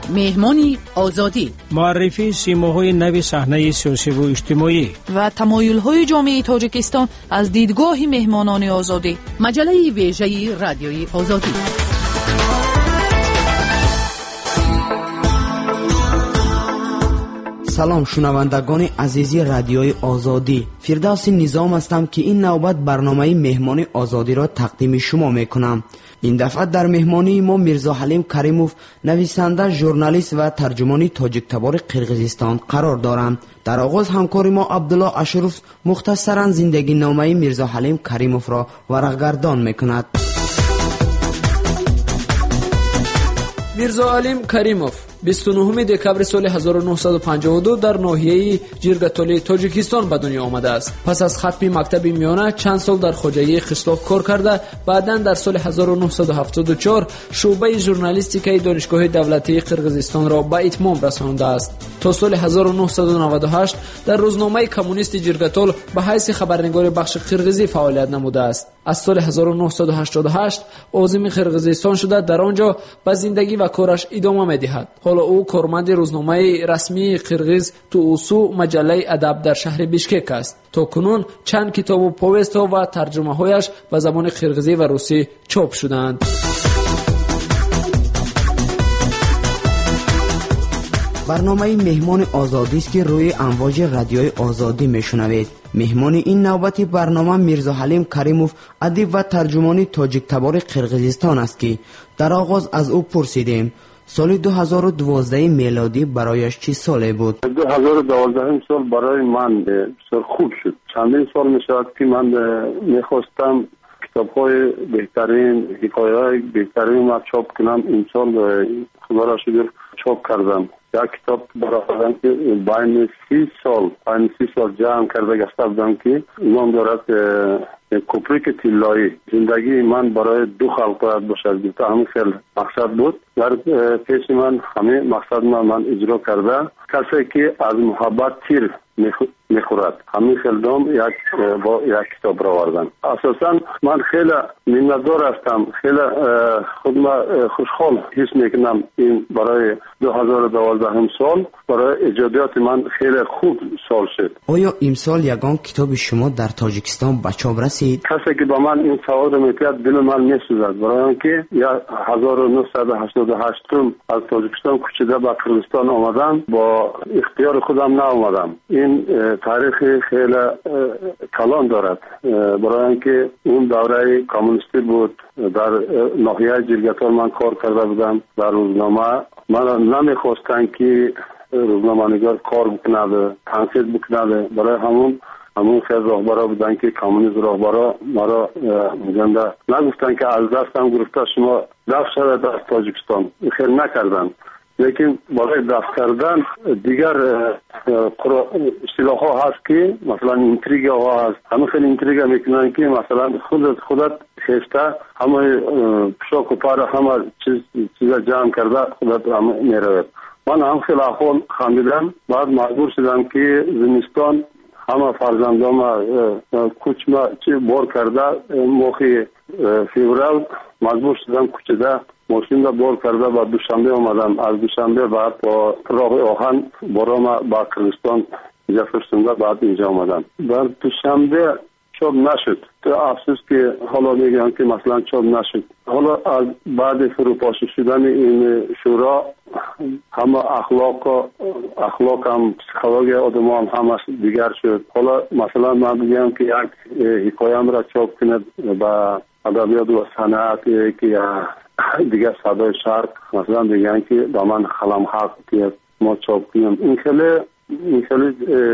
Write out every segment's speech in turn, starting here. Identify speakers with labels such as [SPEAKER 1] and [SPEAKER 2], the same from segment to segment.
[SPEAKER 1] مهمان آزادی،
[SPEAKER 2] معرفی سیماهای نو صحنه سیاسی و اجتماعی
[SPEAKER 3] و تمایل‌های جامعه تاجیکستان از دیدگاه مهمانان آزادی.
[SPEAKER 1] مجله ویژه رادیوی آزادی.
[SPEAKER 4] سلام شنوندگان عزیزی رادیوی آزادی، فردوس نظام هستم که این نوبت برنامه مهمان آزادی را تقدیم شما میکنم. این دفعه در مهمانی ما میرزا حلیم کریموف، نویسنده، ژورنالیست و ترجمان تاجیک تبار قرقیزستان قرار دارند. در آغاز همکار ما عبدالله اشرف مختصرا زندگی نامه میرزا حلیم کریموف را ورقگردان میکند.
[SPEAKER 5] میرزا حلیم کریموف 29 دکبر سال 1952 در ناحیه جیرگتالی تاجیکستان به دنیا آمده است. پس از ختم مکتب میانه چند سال در خوجایی قشلاق کار کرده، بعداً در سال 1974 شعبه ژورنالیستیکی دانشگاه دولتی قرقیزستان را به اتمام رسانده است. تا سال 1998 در روزنامه کمونیست جیرگتال به حیث خبرنگار بخش قرقیزی فعالیت نموده است. از سال 1988 عازم قرقیزستان شده در آنجا به زندگی و کارش ادامه می‌دهد. حالا او کارمند روزنامه رسمی قرقیز توسو مجله ادب در شهر بیشکک است. تا کنون چند کتاب و پویست‌ها و ترجمه‌هایش به زبان قرقیزی و روسی چاپ شدند.
[SPEAKER 4] برنامه مهمان آزادی است که روی امواج رادیوی آزادی میشنوید. مهمان این نوبت برنامه میرزا حلیم کریموف، ادیب و ترجمان تاجیک تبار قرقیزستان است که در آغاز از او پرسیدیم سال 2012 میلادی برایش چه سالی بود؟
[SPEAKER 6] 2012 سال برای من بسیار خوب شد. چندین سال میشود که من میخواستم کتاب‌های بهترین، حکایه‌های بهترین را چاپ کنم. این سال خدا را شکر چاپ کردم. یک کتاب برای که بین 30 سال جمع کرده گشته بودم که نام دارد کوپریک طلایی. زندگی من برای دو خلق باید باشد. گفته همین خیلی مقصد بود. در پیش من همه مقصد من اجرا کرده. کسی که از محبت تیر میخورد، همین خیلی با یک کتاب را آوردم. اساسا من خیلی منتظر هستم، خیلی خودم خوشحال حس میکنم. این برای 2012 سال برای ایجادیات من خیلی خوب سال شد.
[SPEAKER 4] آیا امسال یگان کتاب شما در تاجیکستان به چاپ رسید؟
[SPEAKER 6] کسی که با من این سوال رو میکرد دل من میسوزد، برای اینکه 1988 از تاجیکستان کوچیده به قرقیزستان آمدم، با اختیار خودم نآمدم. این تاریخ خیلی کلان دارد، برای اینکه اون دوره کمونیستی بود. در ناحیه جیرگتال من کار کرده بودم در روزنامه. من نمیخواستن که روزنامه‌نگار کار بکنه، تنقید بکنه. برای همون خیلی راهبرا بودن که کمونیست راهبرا ما را میگنده نگفتن که از دستم گرفته شما دفع شده از تاجیکستان. خیلی نکردن، لیکن برای دفع کردن دیگر اصطلاح ها هست که مثلا اینتریگ ها هست. همه خیلی اینتریگ میکنن که مثلا خودت خیسته همه پشاک و پر همه چیز جمع کرده خودت هم میروید. من هم خیلی احوال خمیدم، بعد مجبور شدم که زمستان همه فرزندام کوچما چی بار کرده موقع فیورال مجبور شدم کوچیده ماشین را بار کرده و دوشنبه آمدم. از دوشنبه بعد با راه آهن برام با قرقیزستان اینجا فرستنده، بعد اینجا آمدم. در دوشنبه چاپ نشد. تو افسوس که حالا میگم که مثلا چاپ نشد. حالا از بعد فروپاشی شدن این شورا همه اخلاق هم پسیکولوژی آدم هم همش دیگر شد. حالا مثلا من بگم که یک حکایم را چاپ کنید با ادبیات و صنعت که دیگر صدای شرق مثلا بگن که با من خلم حق که ما چاپ کنیم. این خیلی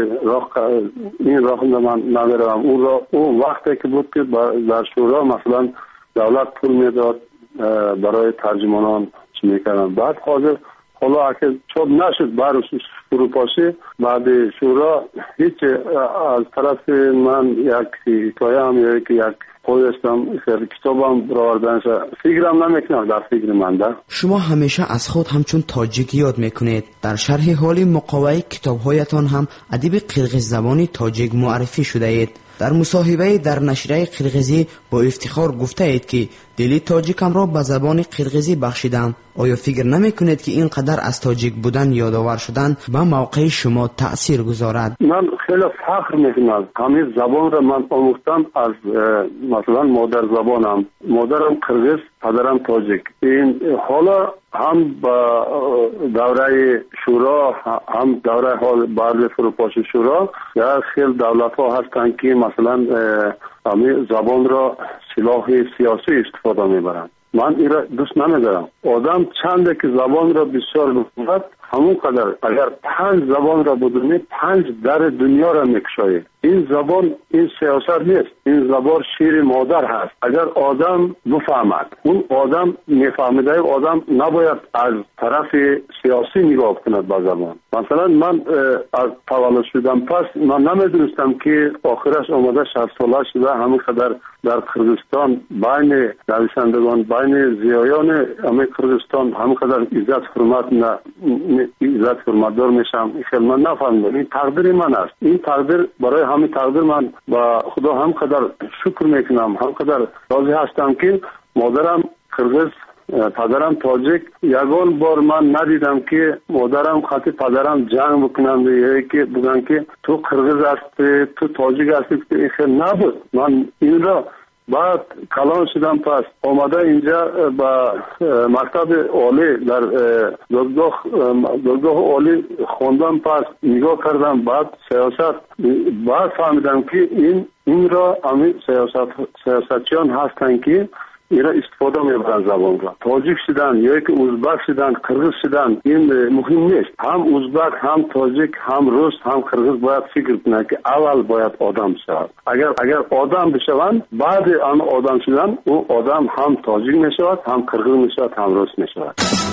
[SPEAKER 6] راه من ندارم. اون وقتی که بود که در شورا مثلا دولت پول میداد برای ترجمانان چی میکردن. بعد حالا اگه چاپ نشد برای فروپاشی بعد شورا هیچ از طرف من یک حکایم یا یک خودستم کتابم براوردنش فکرم نمیکنم در فکر من ده.
[SPEAKER 4] شما همیشه از خود همچون تاجیک یاد میکنید. در شرح حال مقاله کتابهایتان هم ادیب قرقیز زبانی تاجیک معرفی شده اید. در مصاحبه در نشریه قرقیزی با افتخار گفته اید که دلی تاجیکم را به زبان قرغیزی بخشیدم. آیا فکر نمیکنید که اینقدر از تاجیک بودن یادآور شدن به موقع شما تأثیر گذارد؟
[SPEAKER 6] من خیلی فخر میکنم. همین زبان را من آموختم از مثلا مادر زبانم. مادرم قرغیز، پدرم تاجیک. این حالا هم با دوره شورا، هم دوره حال بعد فروپاشی شورا، یا خیلی دولت ها هستند که مثلا همین زبان را سلاح سیاسی استفاده میبرند. من این را دوست نمیدارم. آدم چنده که زبان را بسیار بخواد، همون قدر اگر 5 زبان را بدونی 5 در دنیا را میکشایی. این زبان این سیاست نیست، این زبان شیر مادر هست. اگر آدم بفهمد، اون آدم میفهمیده، آدم نباید از طرف سیاسی نگاه کند به زبان. مثلا من از تولد شدم پس من نمیدونستم که آخرش آمده 60 ساله شده همین قدر در قرغیزستان بین نویسندگان، بین زیایان همین قرغیزستان همین قدر عزت حرمت دار میشم. خیلی من نفهمیدم. این تقدیر من است. این تقدیر، برای همین تقدیر من با خدا هم قدر شکر میکنم، هم قدر راضی هستم که مادرم قرغیز، پدرم تاجیک. یگان بار من ندیدم که مادرم خاطر پدرم جنگ بکنند یا که بگن که تو قرغیز هستی، تو تاجیک هستی. این خیلی نبود. من این را بعد کلان شدم، پس آمده اینجا با مکتب عالی در دادگاه عالی خوندم، پس نگاه کردم، بعد سیاست، بعد فهمیدم که این را همین سیاستچیان هستند که این را استفاده میبرن زبان را. تاجیک شدن یا که ازبک شدن، قرغیز شدن، این مهم نیست. هم ازبک، هم تاجیک، هم روس، هم قرغیز باید فکر کنند که اول باید آدم شود. اگر آدم بشوند، بعد آن آدم شدن، اون آدم هم تاجیک میشود، هم قرغیز میشود، هم روس میشود.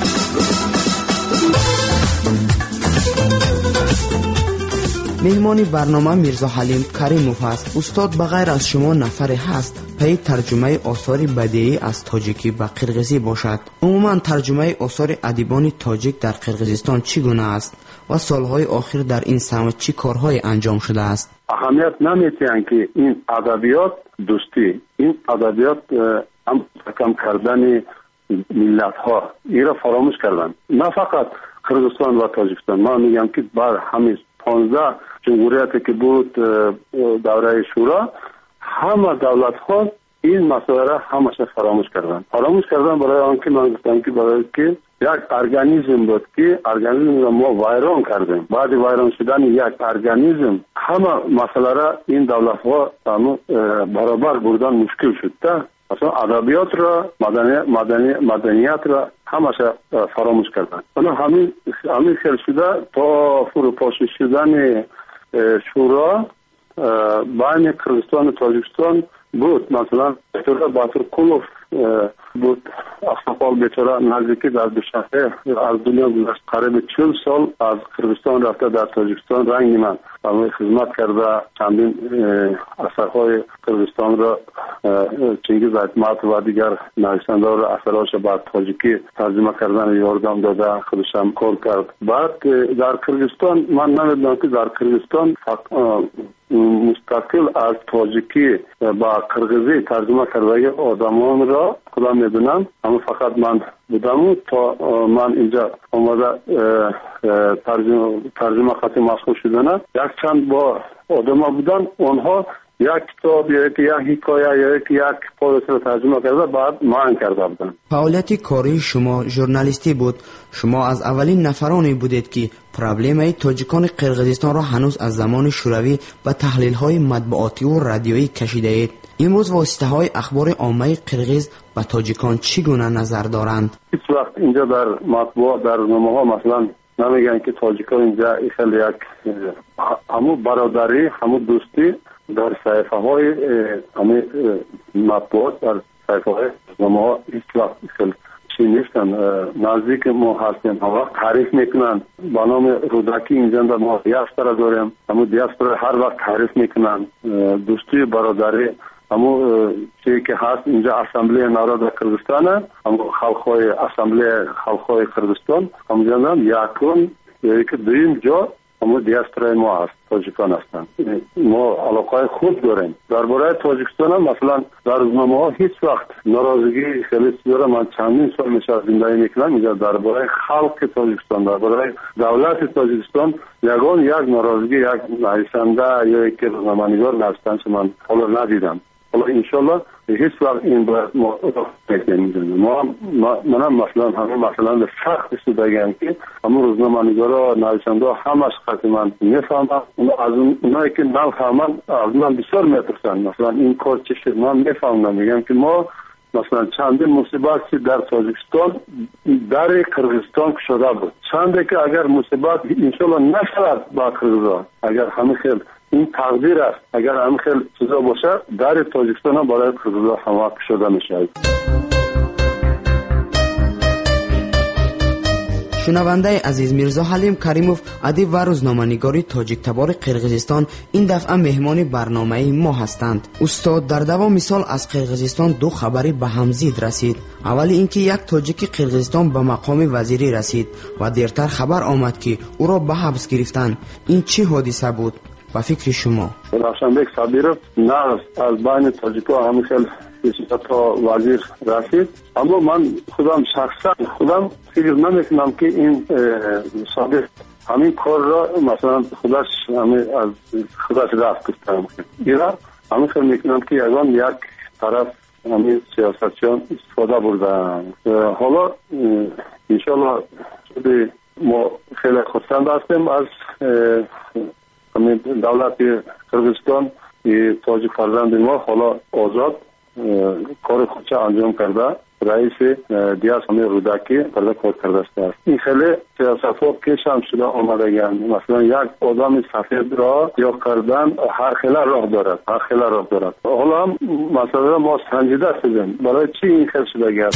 [SPEAKER 4] مهمان برنامه میرزا حلیم کریموف است. استاد بغیر از شما نفری هست پی ترجمه آثار بدیعی از تاجیکی به قرغیزی باشد. عموما ترجمه آثار ادیبان تاجیک در قرغیزستان چگونه است و سالهای آخر در این سمت چی کارهای انجام شده است؟
[SPEAKER 6] اهمیت نمیتین که این ادبیات دوستی، این ادبیات هم کم کردن ملت ها، این را فراموش کردن. نه فقط قرغیزستان و تاجیکستان. من میگم که بر همین 15 جمهوریتی که بود دوره شورا، همه دولت ها این مسئله را همشه فراموش کردن برای آنکه من گفتم که برای که یک ارگانیسم بود که ارگانیسم را ما ویران کردیم. بعد ویران شدن یک ارگانیسم همه مسئله را این دولت ها برابر بردن مشکل شد. اصلا ادبیات را، مدنیت را همشه فراموش کردن. همین خیلی شده تا فروپاشی شدن شورا بین قرغیزستان و تاجیکستان بود. مثلا بیچاره باتورقولوف بود، اقصاقال بیچاره نزدیکی در دوشنبه از دنیا گذشت. قریب 40 سال از قرغیزستان رفته در تاجیکستان رنگ من خدمت کرده. چندین اثرهای قرغیزستان را چنگیز ایتمات و دیگر نویسنده‌ها را اثرهاش با تاجیکی ترجمه کردن یاردم داده، خودشم کار کرد. بعد در قرغیزستان من نمیدونم که در قرغیزستان مستقل از تاجیکی با قرغیزی ترجمه کرده آدمان را خدا میدونم، اما فقط من بودم تا من اینجا آمده ترجمه خطی مشغول شدن. یک چند با آدم بودن، اونها یک کتاب یا یک حکایه یا یک پاداش را ترجمه کرده، بعد من کرده بودن.
[SPEAKER 4] فعالیت کاری شما ژورنالیستی بود. شما از اولین نفرانی بودید که پرابلم تاجیکان قرغیزستان را هنوز از زمان شوروی به تحلیل‌های مطبوعاتی و رادیویی کشیده اید. امروز واسطه‌های اخبار عامه قرغیز به تاجیکان چگونه نظر دارند؟
[SPEAKER 6] هیچ وقت اینجا در مطبوعات، در روزنامه‌ها مثلا نمیگن که تاجیکان اینجا خیلی یک همو برادری، همو دوستی در صحیفه‌های همه مطبوعات، در صحیفه‌های روزنامه‌ها هیچ وقت خیلی چی نیستن. نزدیک ما هستیم، ها تعریف میکنن با نام رودکی اینجا در ما دیاسپورا داریم، همو دیاسپورا هر وقت تعریف میکنن. دوستی برادری همو چیزی که هست اینجا اسامبله ناراد قرغیزستان، همو اسامبله خلق‌های قرغیزستان همونجا یکون یا که دویم جا اما دیاسپورای ما هست، تاجیکان هستند. ما علاقه خود داریم درباره تاجیکستان. هم مثلا در روزنامه ها هیچ وقت ناراضگی خیلی زیاد، من چندین سال میشه زندگی میکنم اینجا، درباره خلق تاجیکستان، درباره دولت تاجیکستان یک ناراضگی یک نویسنده یا یک روزنامه‌نگار نوشتن که من حالا ندیدم. حالا انشالله هیچ وقت این باید ما نمیدونیم. منم مثلا همه مثلا سخت شدگیم که همون روزنامه‌نگارا نویسنده همش خط من میفهمم، از اونایی که نفهمن از من بسیار میپرسن مثلا این کار چه شد، من میفهمم، میگم که ما مثلا چندین مصیبت در تاجیکستان در قرغیزستان شده بود، چنده که اگر مصیبت انشالله نشود با قرغیزستان، اگر همه خیل این تقدیر است، اگر همه خیل چیزا باشه در تاجیکستان هم برای قرغیزستان هم شده میشه.
[SPEAKER 4] شنونده عزیز، میرزا حلیم کریموف، ادیب و روزنامه‌نگار تاجیک تبار قرغیزستان این دفعه مهمان برنامه ما هستند. استاد در دوام مثال از قرغیزستان دو خبری به هم زید رسید. اولی اینکه یک تاجیک قرغیزستان به مقام وزیری رسید و دیرتر خبر آمد که او را به حبس گرفتند. این چه حادثه بود به فکر شما؟
[SPEAKER 6] رفشنبک صابیرов نه از بین تاجیک‌ها همین خیلی تا وزیر رسید، اما من خودم شخصا فکر نمیکنم که این صادق همین کار را مثلا خودش از خودش رفت کردم. ایران همین خیلی میکنم که یک طرف همین سیاستچیان استفاده بردن. حالا انشالله ما خیلی خرسند هستیم از همین دولت قرغیزستان. تاجیک فرزند ما حالا آزاد کار خودش انجام کرده، رئیس دیاس همه رودکی پرده کار کرده است. این خیلی سیاست ها پیش هم شده آمدگن، مثلا یک آدم سفید را یا کردن هر خیلی راه دارد. حالا هم مثلا ما سنجیده شدیم برای چی این خیلی شده گرد.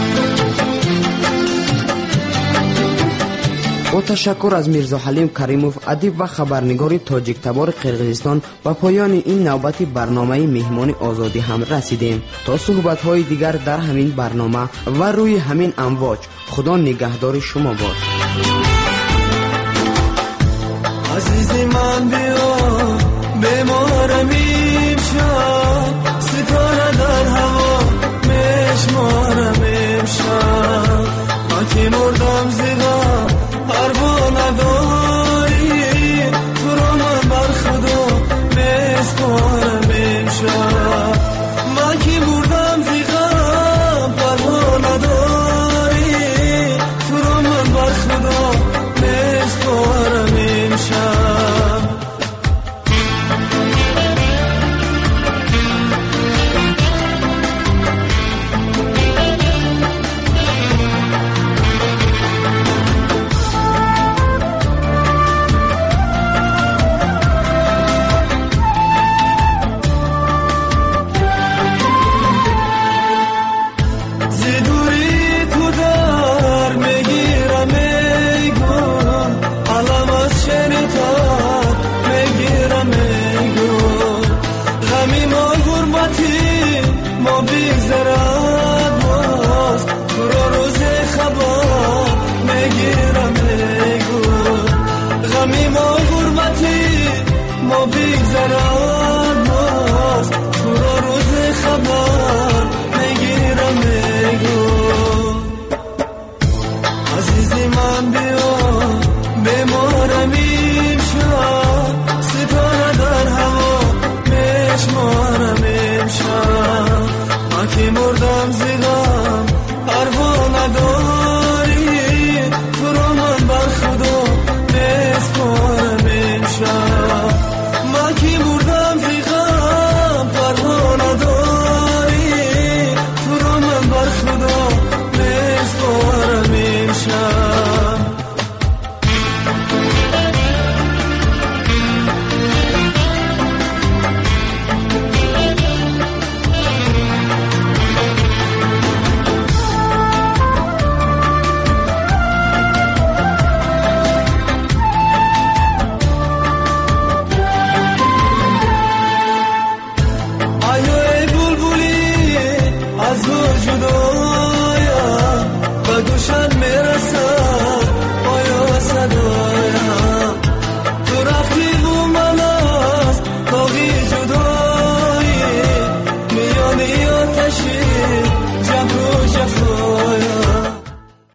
[SPEAKER 4] با تشکر از میرزا حلیم کریموف، ادیب و خبرنگار تاجیک تبار قرغیزستان، و پایان این نوبت برنامه مهمان آزادی هم رسیدیم. تا صحبت‌های دیگر در همین برنامه و روی همین امواج، خدا نگهدار شما باد.
[SPEAKER 7] عزیز من بیا بمارم